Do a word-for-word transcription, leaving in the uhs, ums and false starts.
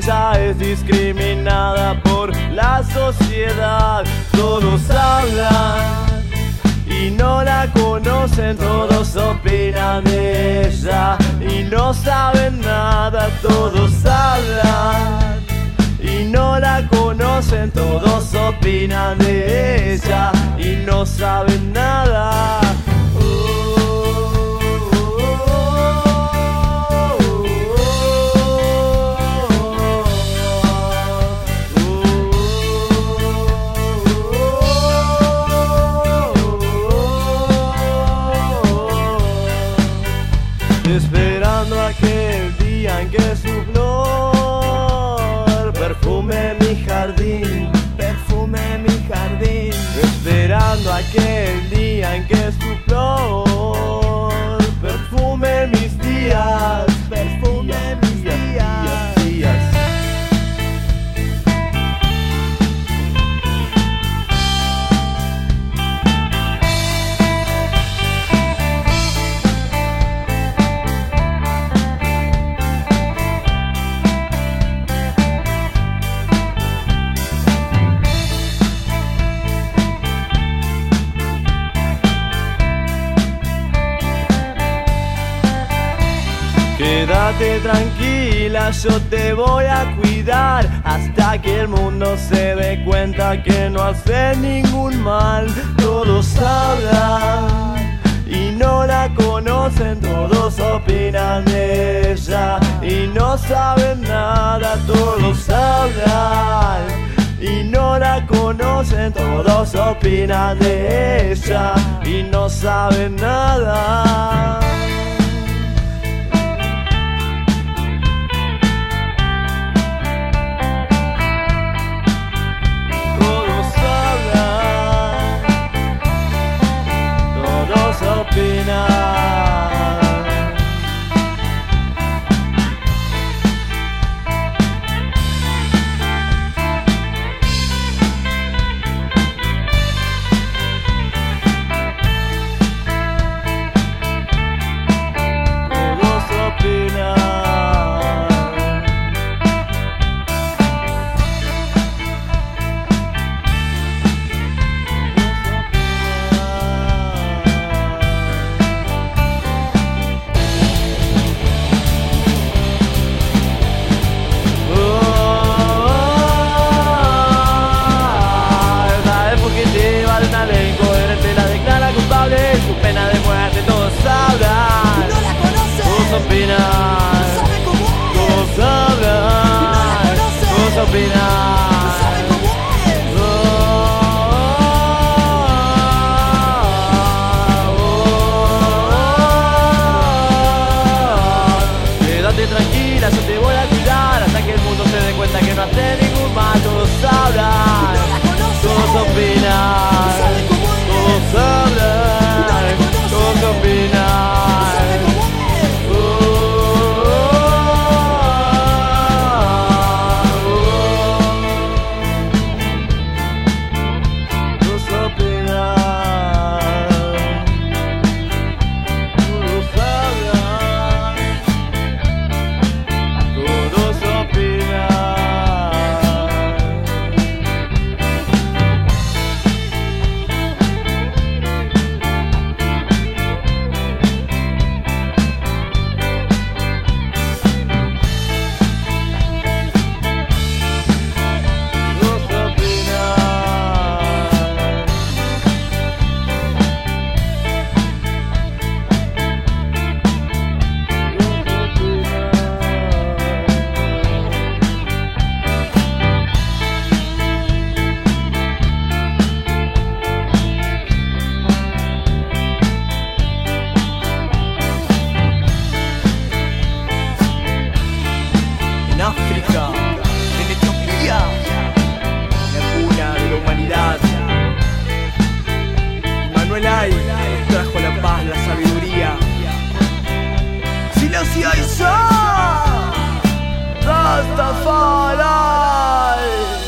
ella es discriminada por la sociedad. Todos hablan y no la conocen, todos opinan de ella y no saben nada. Todos hablan y no la conocen, todos opinan de ella y no saben nada. Esperando aquel día en que su flor perfume mi jardín, perfume mi jardín. Esperando aquel día en que su flor perfume mis días, perfume mis días, días, días. Quédate tranquila, yo te voy a cuidar hasta que el mundo se dé cuenta que no hace ningún mal. Todos hablan y no la conocen, todos opinan de ella y no saben nada. Todos hablan y no la conocen, todos opinan de ella y no saben nada. Quédate tranquila, yo te voy a cuidar hasta que el mundo se dé cuenta que no hace ningún mal. Todos hablan, todos opinan, todos hablan, todos opinan. África, en Etiopía, la cuna de la humanidad. Manuel Ay nos trajo la paz, la sabiduría. Silencio y Rastafari.